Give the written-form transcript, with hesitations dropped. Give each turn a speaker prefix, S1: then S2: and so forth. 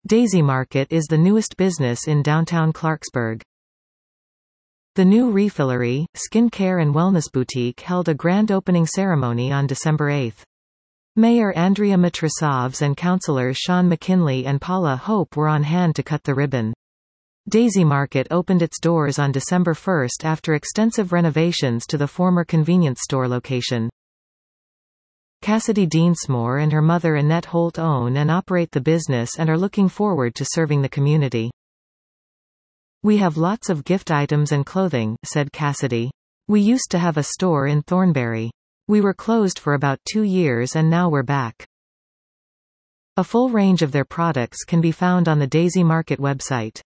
S1: Daisy Market is the newest business in downtown Clarksburg. The new Refillery, skin care and wellness boutique held a grand opening ceremony on December 8. Mayor Andrea Matrosovs and councillors Sean McKinley and Paula Hope were on hand to cut the ribbon. Daisy Market opened its doors on December 1 after extensive renovations to the former convenience store location. Cassidy Deansmore and her mother Annette Holt own and operate the business and are looking forward to serving the community. "We have lots of gift items and clothing," said Cassidy. "We used to have a store in Thornbury. We were closed for about 2 years and now we're back." A full range of their products can be found on the Daisy Market website.